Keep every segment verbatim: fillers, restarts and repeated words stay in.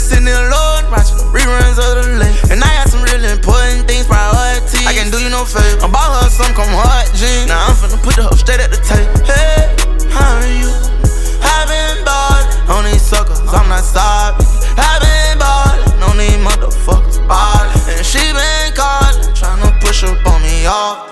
sitting alone, watching the reruns of the late. And I got some really important things, priorities. I can't do you no favor. I'm about her some come hard jeans. Now I'm finna put the hoe straight at the table. Hey, how are you? I've been ballin' on these suckers, I'm not sorry. I've been ballin' on these motherfuckers, ballin'. And she been callin', tryna push up on me off.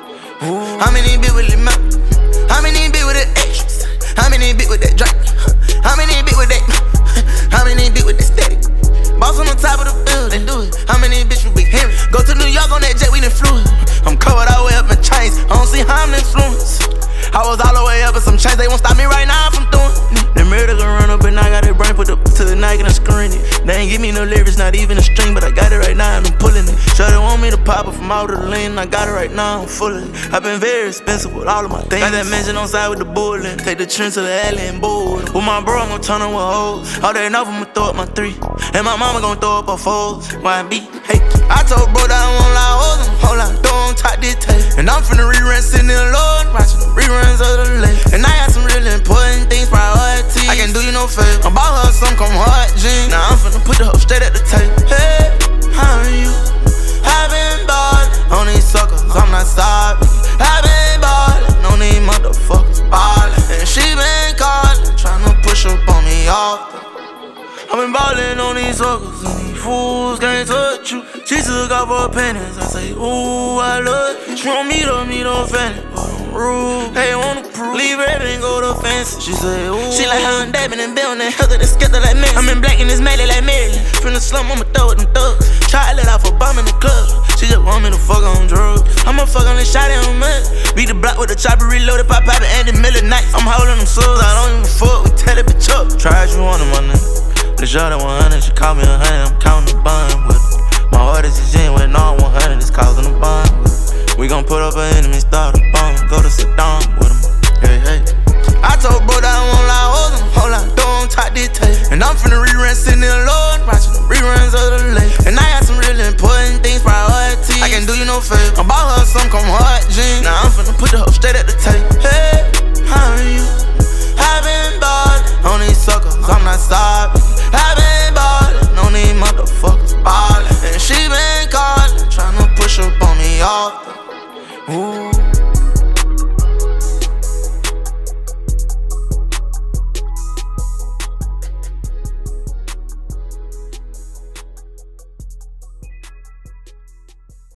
How many bit with it, man? How many bit with it extras? How many bit with that drink? How many bit with that? How many bit with that static? Boss on the top of the building, do it. How many bitch we hearing? Go to New York on that jet, we done flew it. I'm covered all the way up in chains, I don't see how I'm influenced. I was all the way up in some chains, they won't stop me right now from doing it. The murder gon' run up and I got it brain put up to the night and I'm screwing it. They ain't give me no lyrics, not even a string, but I got it right now and I'm pulling it. Sure they want me to pop it from out of the lane, I got it right now, I'm full of it. I've been very expensive with all of my things. Got that mansion on side with the bullet, take the trend to the alley and board. With my bro, I'm gon' turn on with hoes. All day enough, I'ma throw up my three. And my mama gon' throw up her fours. Why be? Hey, I told bro that I won't lie, hold on, hold on, don't top this tape. And I'm finna rerun sitting alone, watching the reruns of the late. And I got some really important things, priorities. I can't do you no favor. I'm about her some come hard jeans. Now I'm finna put the hoe straight at the table. Hey, how are you? I've been ballin' on these suckers, I'm not sorry. I've been ballin' on these motherfuckers, ballin'. And she been callin', tryna push up on me off. I've been ballin' on these suckers, and these fools can't touch you. She took off her panties, I say, ooh, I love you. She want me to meet her family, but I'm rude. They wanna prove, leave everything, go to fancy. She say, ooh. She like her and David and Bill, and that heather, that scatter like me. I'm in black and it's made like Maryland. From the slum, I'ma throw it them thugs. Try to let off a bomb in the club. She just want me to fuck on drugs. I'ma fuck on the shot in her mud. Beat the block with the chopper reloaded, pop out and the middle nights. I'm holding them souls, I don't even fuck, we tell it bitch up. Try as you want them, my nigga. The Jordan one hundred, she call me a hundred, I'm counting the bun with it. My heart is a gin with all one hundred, it's causing a bond with it. We gon' put up an enemy, start a bomb, go to Saddam with him. Hey, hey. I told bro that I want